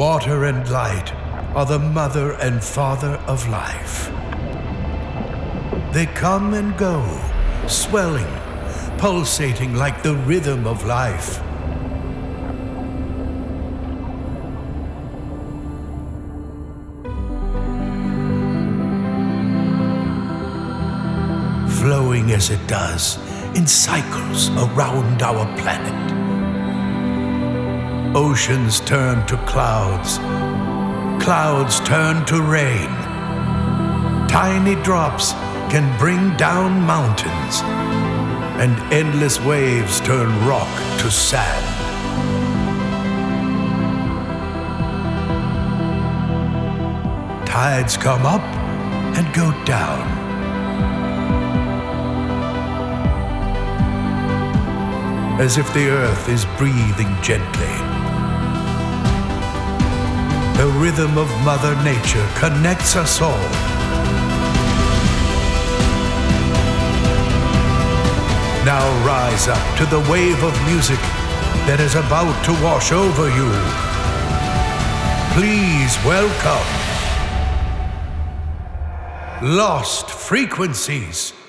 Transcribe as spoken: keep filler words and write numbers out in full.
Water and light are the mother and father of life. They come and go, swelling, pulsating like the rhythm of life. Flowing as it does in cycles around our planet. Oceans turn to clouds, clouds turn to rain. Tiny drops can bring down mountains, and endless waves turn rock to sand. Tides come up and go down. As if the earth is breathing gently. The rhythm of Mother Nature connects us all. Now rise up to the wave of music that is about to wash over you. Please welcome Lost Frequencies.